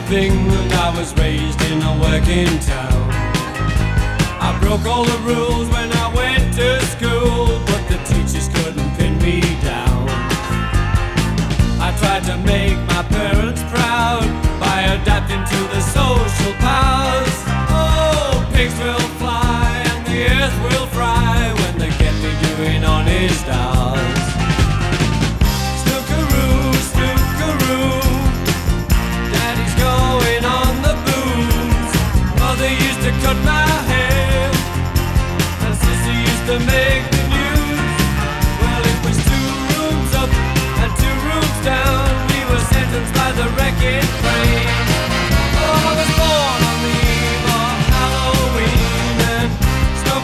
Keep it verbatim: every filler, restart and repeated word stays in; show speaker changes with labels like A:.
A: thing, and I was raised in a working town. I broke all the rules when I went to school, but the teachers couldn't pin me down. I tried to make my parents proud by adapting to the social powers. Oh, pigs will fly and the earth will fry when they get me doing honest hours. Snookeroo, snookeroo, Daddy's going on the booze. Mother used to cut my hair and Sister used to make